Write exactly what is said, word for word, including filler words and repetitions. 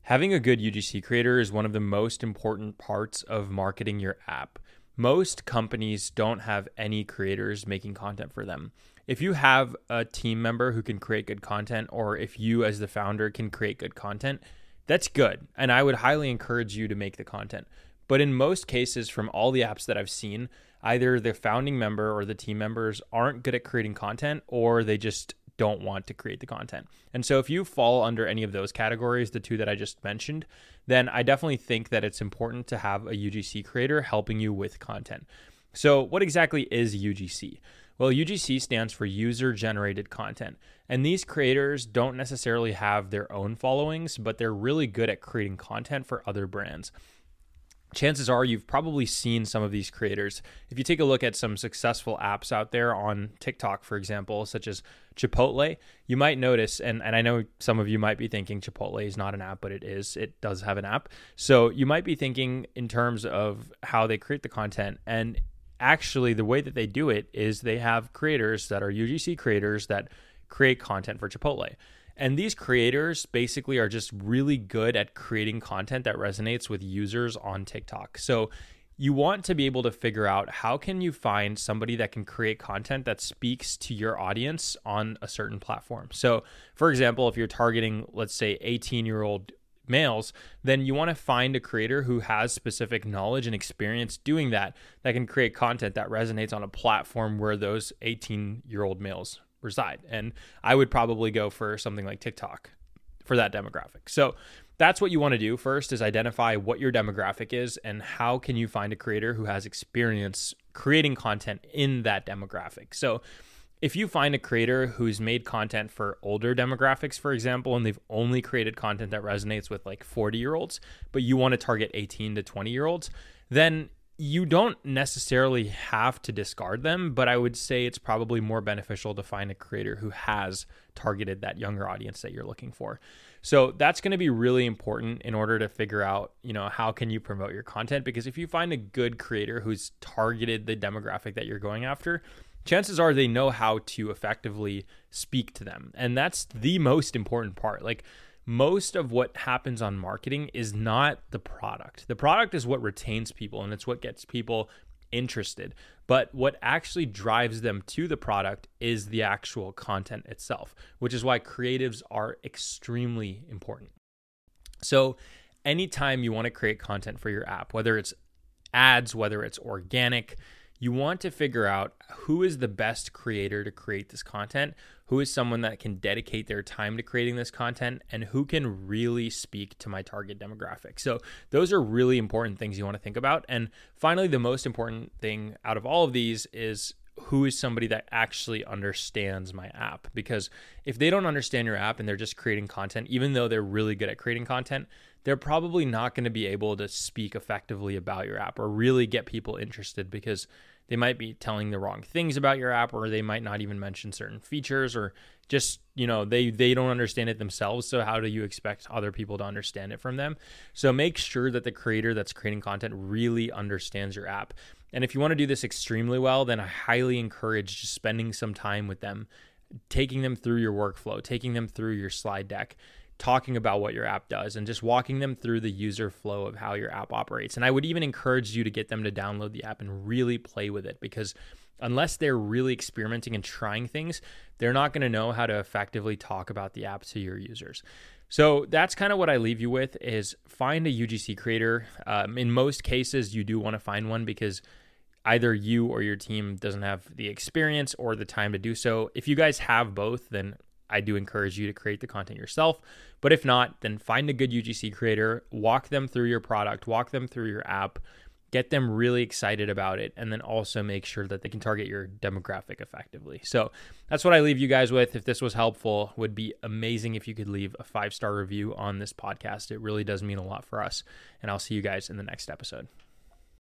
Having a good U G C creator is one of the most important parts of marketing your app. Most companies don't have any creators making content for them. If you have a team member who can create good content, or if you as the founder can create good content, that's good. And I would highly encourage you to make the content. But in most cases, from all the apps that I've seen, either the founding member or the team members aren't good at creating content, or they just don't want to create the content. And so if you fall under any of those categories, the two that I just mentioned, then I definitely think that it's important to have a U G C creator helping you with content. So what exactly is U G C? Well, U G C stands for user-generated content. And these creators don't necessarily have their own followings, but they're really good at creating content for other brands. Chances are you've probably seen some of these creators. If you take a look at some successful apps out there on TikTok, for example, such as Chipotle, you might notice, and, and I know some of you might be thinking Chipotle is not an app, but it is. It does have an app. So you might be thinking in terms of how they create the content. And actually, the way that they do it is they have creators that are U G C creators that create content for Chipotle. And these creators basically are just really good at creating content that resonates with users on TikTok. So you want to be able to figure out how can you find somebody that can create content that speaks to your audience on a certain platform. So for example, if you're targeting, let's say eighteen-year-old males, then you want to find a creator who has specific knowledge and experience doing that, that can create content that resonates on a platform where those eighteen-year-old males reside. And I would probably go for something like TikTok for that demographic. So that's what you want to do first, is identify what your demographic is and how can you find a creator who has experience creating content in that demographic. So if you find a creator who's made content for older demographics, for example, and they've only created content that resonates with like forty year olds, but you want to target eighteen to twenty year olds, then you don't necessarily have to discard them, but I would say it's probably more beneficial to find a creator who has targeted that younger audience that you're looking for. So that's going to be really important in order to figure out, you know, how can you promote your content? Because if you find a good creator who's targeted the demographic that you're going after, chances are they know how to effectively speak to them. And that's the most important part. Like, most of what happens on marketing is not the product. The product is what retains people and it's what gets people interested. But what actually drives them to the product is the actual content itself, which is why creatives are extremely important. So anytime you want to create content for your app, whether it's ads, whether it's organic, you want to figure out who is the best creator to create this content, who is someone that can dedicate their time to creating this content, and who can really speak to my target demographic. So those are really important things you want to think about. And finally, the most important thing out of all of these is who is somebody that actually understands my app. Because if they don't understand your app and they're just creating content, even though they're really good at creating content, they're probably not going to be able to speak effectively about your app or really get people interested, because they might be telling the wrong things about your app, or they might not even mention certain features, or just, you know, they, they don't understand it themselves. So how do you expect other people to understand it from them? So make sure that the creator that's creating content really understands your app. And if you want to do this extremely well, then I highly encourage just spending some time with them, taking them through your workflow, taking them through your slide deck, talking about what your app does, and just walking them through the user flow of how your app operates. And I would even encourage you to get them to download the app and really play with it, because unless they're really experimenting and trying things, they're not going to know how to effectively talk about the app to your users. So that's kind of what I leave you with, is find a U G C creator. Um, in most cases, you do want to find one because either you or your team doesn't have the experience or the time to do so. If you guys have both, then I do encourage you to create the content yourself. But if not, then find a good U G C creator, walk them through your product, walk them through your app, get them really excited about it, and then also make sure that they can target your demographic effectively. So that's what I leave you guys with. If this was helpful, it would be amazing if you could leave a five-star review on this podcast. It really does mean a lot for us. And I'll see you guys in the next episode.